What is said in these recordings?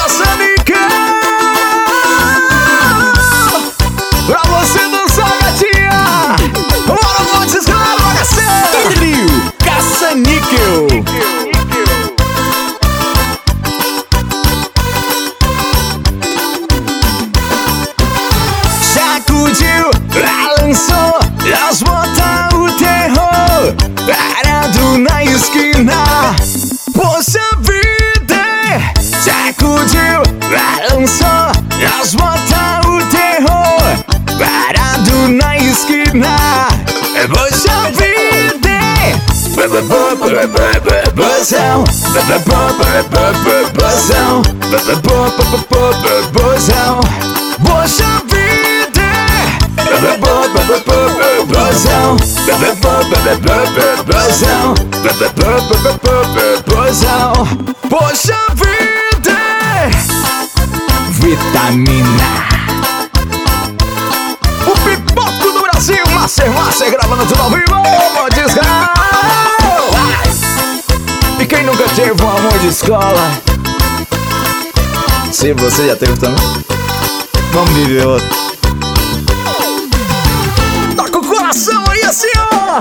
Caça-Níquel. Pra você dançar, gatinha. Bora, Montes Claro, HC. Trio Caça-Níquel. Sacudiu, balançou, nós bota o terror. Parado na esquina, poxa vida. Sacudiu, balançou, nós bota o terror. Parado na esquina, poxa vida. Bozão, bozão, bozão, poxa vida. Bozão, bozão, poxa vida. Vitamina. O pipoco do Brasil, Master gravando tudo ao vivo. Desgraça. E quem nunca teve um amor de escola? Se você já teve também, vamos viver outro. Tá com o coração aí assim, ó.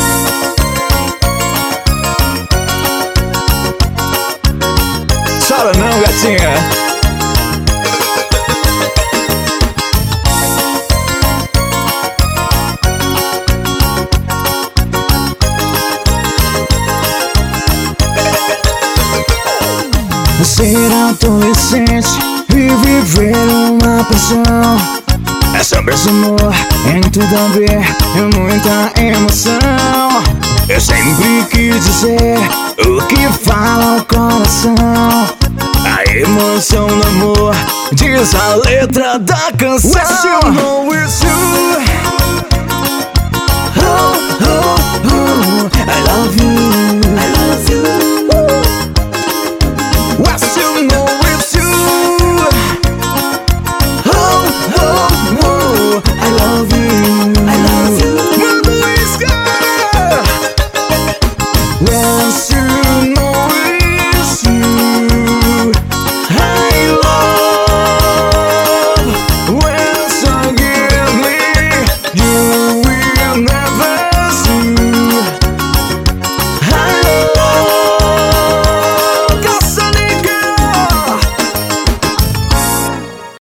Chora não, gatinha. Ser adolescente e viver uma paixão é sobre esse amor, em tudo a ver e muita emoção. Eu sempre quis dizer o que fala o coração. A emoção do amor diz a letra da canção. Well, you know it's true.